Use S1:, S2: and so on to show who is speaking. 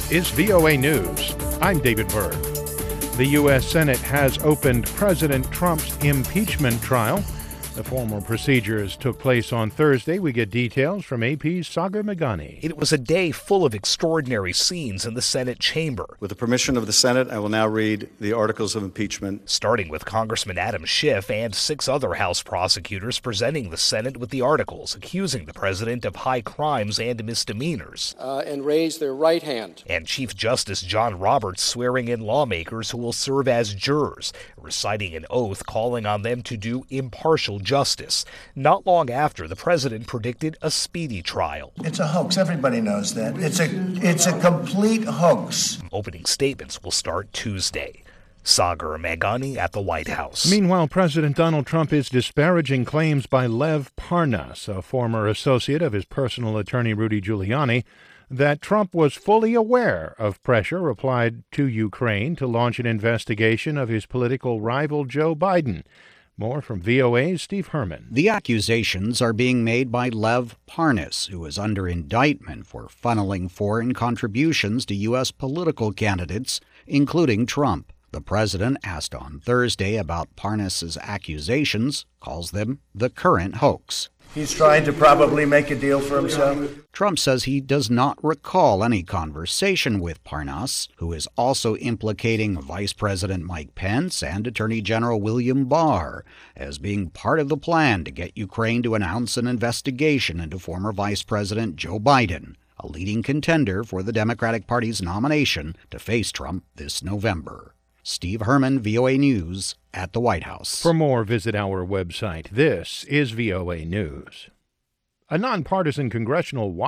S1: This is VOA News. I'm David Berg. The U.S. Senate has opened President Trump's impeachment trial. The formal procedures took place on Thursday. We get details from AP's Sagar Meghani.
S2: It was a day full of extraordinary scenes in the Senate chamber.
S3: With the permission of the Senate, I will now read the articles of impeachment.
S2: Starting with Congressman Adam Schiff and 6 other House prosecutors presenting the Senate with the articles accusing the president of high crimes and misdemeanors.
S4: And raise their right hand.
S2: And Chief Justice John Roberts swearing in lawmakers who will serve as jurors, reciting an oath calling on them to do impartial justice. Not long after, the president predicted a speedy trial.
S5: It's a hoax. Everybody knows that. It's a complete hoax.
S2: Opening statements will start Tuesday. Sagar Meghani at the White House.
S1: Meanwhile, President Donald Trump is disparaging claims by Lev Parnas, a former associate of his personal attorney Rudy Giuliani, that Trump was fully aware of pressure applied to Ukraine to launch an investigation of his political rival Joe Biden. More from VOA's Steve Herman.
S6: The accusations are being made by Lev Parnas, who is under indictment for funneling foreign contributions to U.S. political candidates, including Trump. The president, asked on Thursday about Parnas's accusations, calls them the current hoax.
S5: He's trying to probably make a deal for himself.
S6: Trump says he does not recall any conversation with Parnas, who is also implicating Vice President Mike Pence and Attorney General William Barr as being part of the plan to get Ukraine to announce an investigation into former Vice President Joe Biden, a leading contender for the Democratic Party's nomination to face Trump this November. Steve Herman, VOA News, at the White House.
S1: For more, visit our website. This is VOA News. A nonpartisan congressional